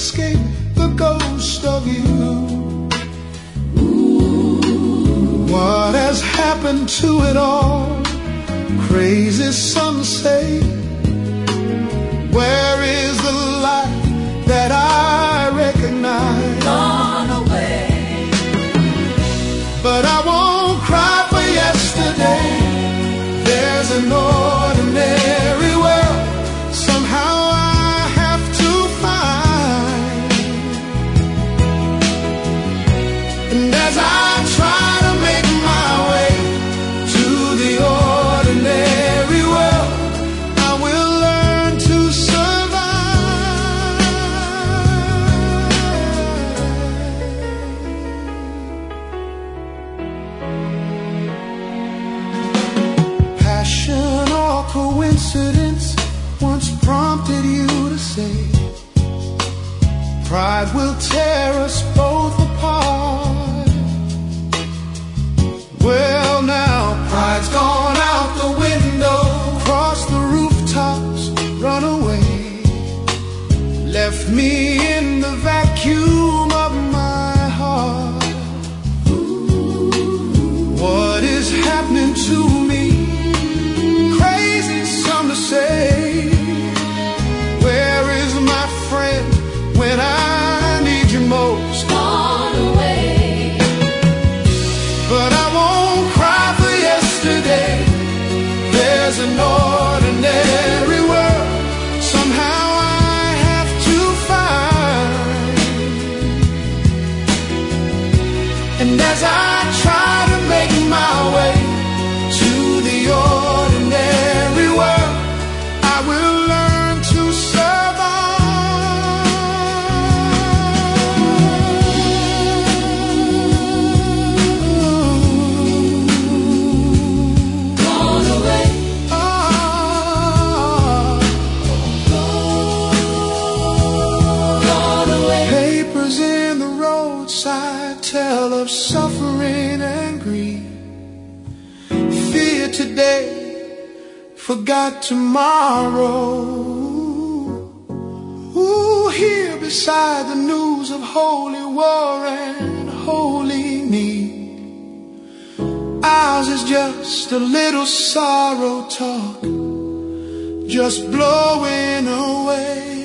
escape the ghost of you. What has happened to it all? Crazy some say. Where is the light that I recognize? Gone away. But I won't cry for yesterday. There's an ordinary world somehow I have to find. And as I try to make my way to the ordinary world, I will learn to survive. Passion or coincidence once prompted you to say, pride will tear us both apart. Well, now pride's gone out the window, cross the rooftops, run away, left me in the vacuum of my heart. What is happening to me? Crazy some to say. Where is my friend when I need you most? Gone away. But I won't cry for yesterday. There's an ordinary world somehow I have to find. And as I try to make my way to the ordinary world, I will learn to Gone away. Gone away. Papers in the roadside tell of suffering and grief. Fear today, forgot tomorrow. Ooh, here beside the news of holy war and holy need, ours is just a little sorrow talk, just blowing away.